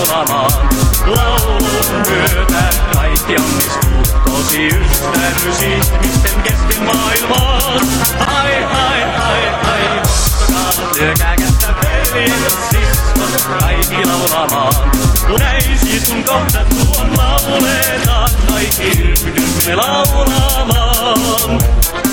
laulamaan. Laulun myötä kaikki onnistuu, tosi ystävyys ihmisten kesken maailmaan. Hai, hai, hai, hai, ottakaa lyökää kättä veljet, siskot, kaikki laulamaan. Näin siis kun kohdattu on lauletaan, kaikki yhdymme laulamaan.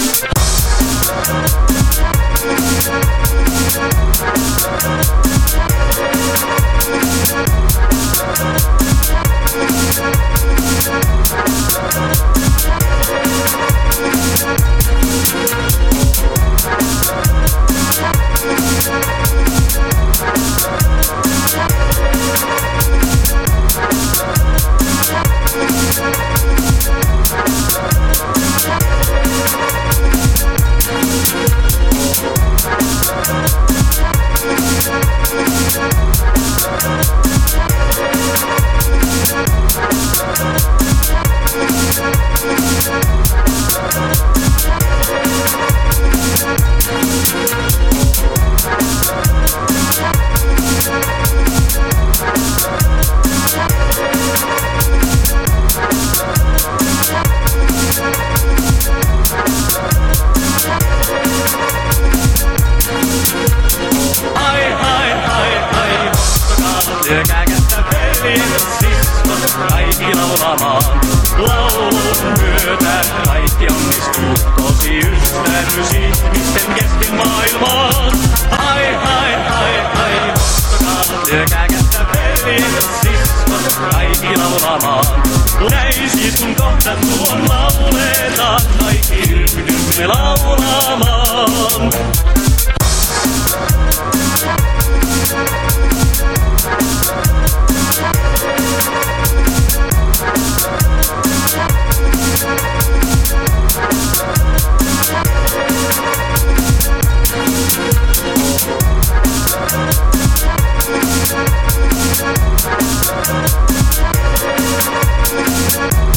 Lyökää kättä veljet, siskot, kaikki laulamaan. Laulun myötä kaikki onnistuu, tosi ystävyys ihmisten kesken maailmaan. Hai, hai, hai, hai, ottakaa, lyökää kättä veljet, siskot, kaikki laulamaan. Näin siis kun kohdattu on lauletaan, kaikki yhdymme laulamaan. We'll be right back.